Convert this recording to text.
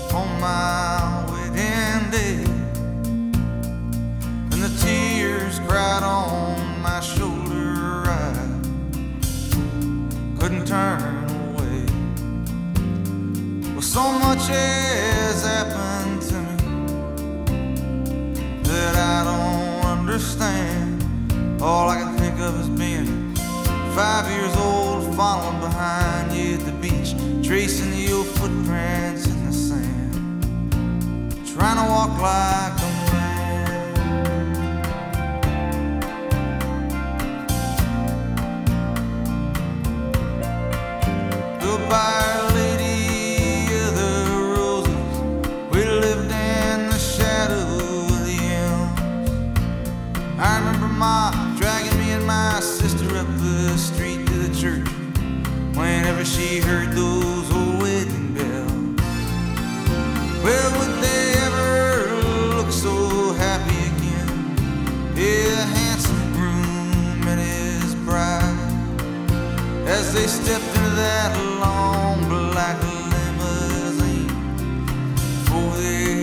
on my wedding day, and the tears cried on my shoulder. I couldn't turn away. Well, so much has happened to me that I don't understand. All I can think of is being 5 years old, following behind you at the beach, tracing your footprints in the sand, trying to walk like a man. Goodbye, lady of the roses. We lived in the shadow of the elms. I remember Ma dragging me and my sister up the street to the church whenever she heard those old wedding bells. Well, would they ever look so happy again? Yeah, a handsome groom and his bride, as they stepped into that long black limousine before they